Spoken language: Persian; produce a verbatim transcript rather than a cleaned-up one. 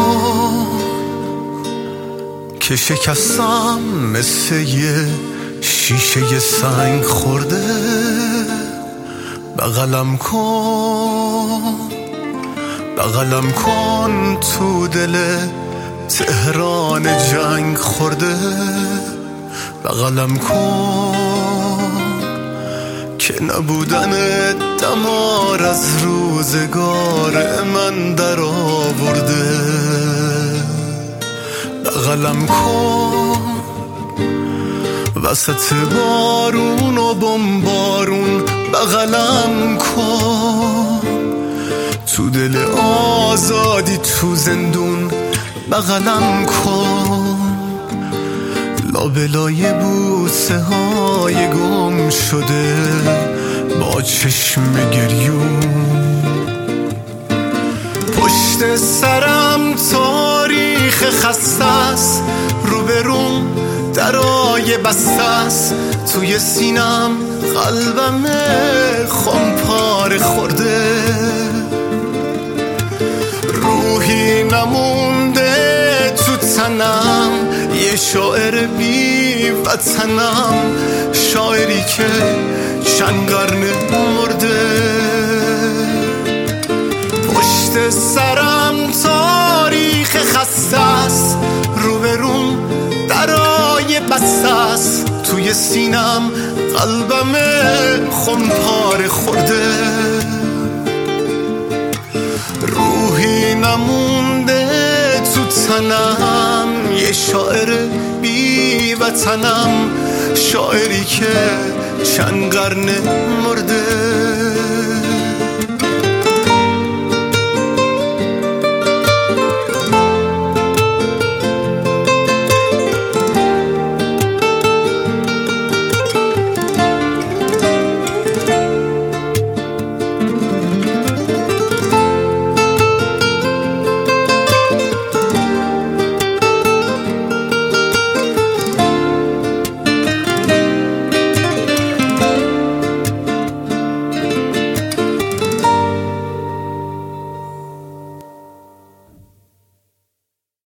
کن که شکستم مثل یه شیشه سنگ خورده. بغلم کن بغلم کن تو دل تهران جنگ خورده. بغلم کن که نبودن دمار از روزگار من در آورده. بغلم کن وسط بارون و بمبارون. بغلم کن تو دل آزادی تو زندون. بغلم کن لابلای بوسه های گم شده با چشم گریون. پشت سرم تاریخ خسته است، روبروم درای بسته است. توی سینم قلبم خمپاره خورده. روحی نمونده تو تنم، یه شاعر بی وطنم، شاعری که چند قرن مرده. پشت سرم تاریخ خسته است، روبروم درای بسته است. توی سینم قلبم خمپاره خورده. روحی نمونده تو تنم، یه شاعر بی وطنم، شاعری که چند قرن مرده.